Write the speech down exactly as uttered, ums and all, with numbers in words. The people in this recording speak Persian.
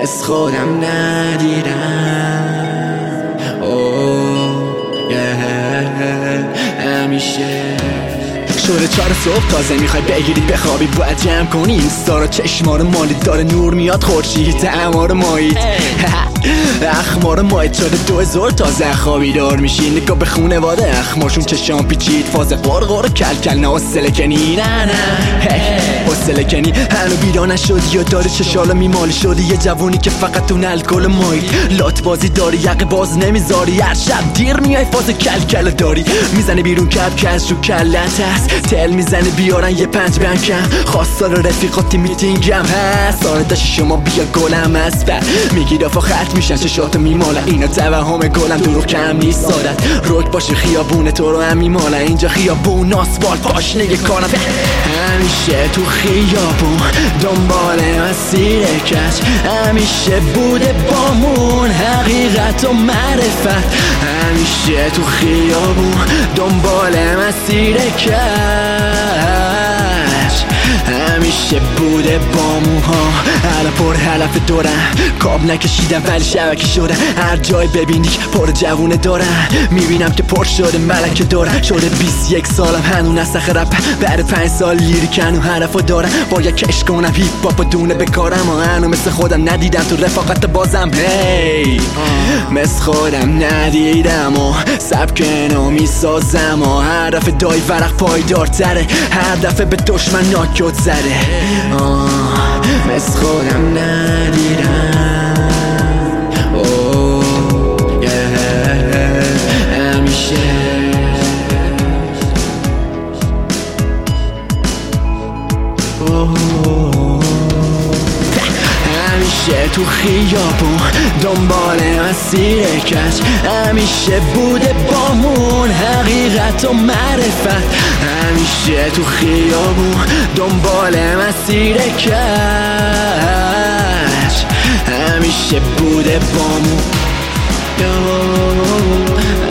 مثل خودم ندیدم. اوه یه همیشه شوره چهار صبح تازه میخوای بگیری بخوابی، باید جمع کنی اینستا رو، چشمار مالی داره نور میاد خورشید اعمار مایید اخمار مایید شده دو زور تازه خوابی دار میشی، نگاه به خونواده اخمارشون چشام پیچید، فاز قرقر کل کل نه حسله کنی نه نه حسله کنی هنو بیرا نشدی یا داری چشالا میمالی شدی، یه جوونی که فقط تو الکل مایید، لات بازی داری یقه باز نمیذاری، هر شب دیر میای فاز کل کل داری، میزنی بیرون کپ کش رو کلت هست، تل میزنی بیارن یه پنج بنکم، خواستار رفیقاتی میتینگم هست، آره داشتی شما بیا گلم هست، میگی دافا خط میشن چشاتو میمالن، اینا توهم گلم دروغ کم نیست سادت، روک باشه خیابون تو رو هم میمالن، اینجا خیابون آسفال پاشنه کارم، همیشه تو خیابون دنبال مسیر کج، همیشه بوده بامون حقیقت و معرفت، همیشه تو خیابون دنبال مسیر کج، همیشه بوده با موها حالا پر حلف دورم، کاب نکشیدم ولی شبکه شدم، هر جای ببینی پر جوونه دارم، میبینم که پر شده ملکه دارم، شده بیست یک سالم هنو نسخ رپ، بعد پنج سال لیریک هنو حرفا دارم، باید کش کنم هیپ هاپ و دونه بکارم، و هنو مثل خودم ندیدم تو رفاقت بازم، هی مثل خودم ندیدم و سبک نو میسازم، و هر دفعه دای ورق پایدارتره، هر دفعه به دشمن ناکوت زده، مثل خودم ندیدم. اوه یه همیشه همیشه تو خیابون دنبال مسیر کج، همیشه بوده بامون حقیقت و معرفت، همیشه تو خیابون دنبال مسیر کج، همیشه بوده بامون